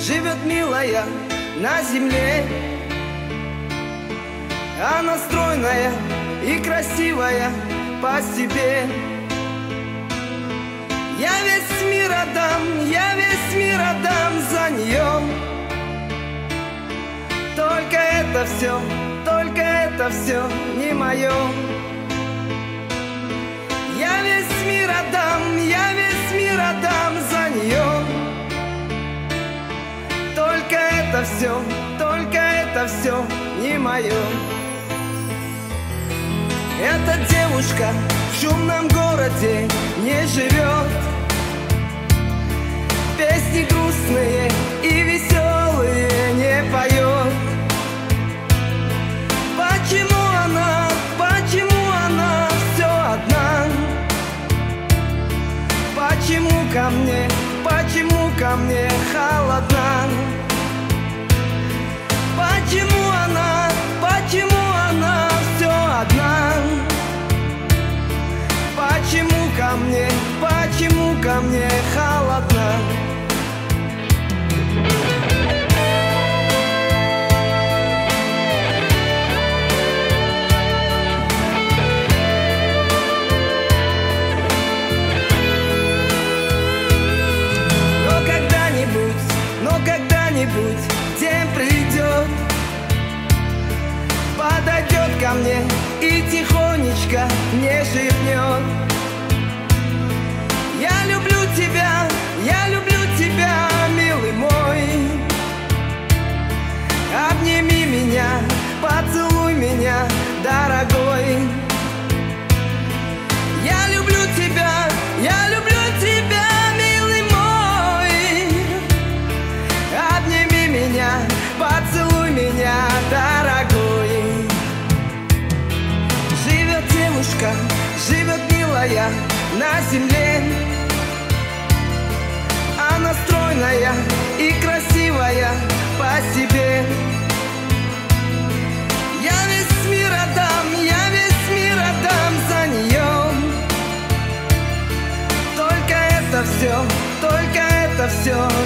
живет милая на земле. Она стройная и красивая по себе. Я весь мир отдам, я весь мир отдам за нее. Только это все не мое. Я весь мир отдам, я весь мир отдам за нее. Только это все не мое. Эта девушка в шумном городе не живет. Песни грустные и веселые не поет. Почему она все одна? Почему ко мне холодна? Почему она все одна? Почему ко мне холодна? Но когда-нибудь день придет, подойдет ко мне и тихонечко мне шепнет: я люблю тебя, милый мой. Обними меня, поцелуй меня, дорогой. Я люблю тебя, милый мой. Обними меня, поцелуй меня, дорогой. Живет девушка, живет милая на земле. Она стройная и красивая по себе. Я весь мир отдам за нее. Только это все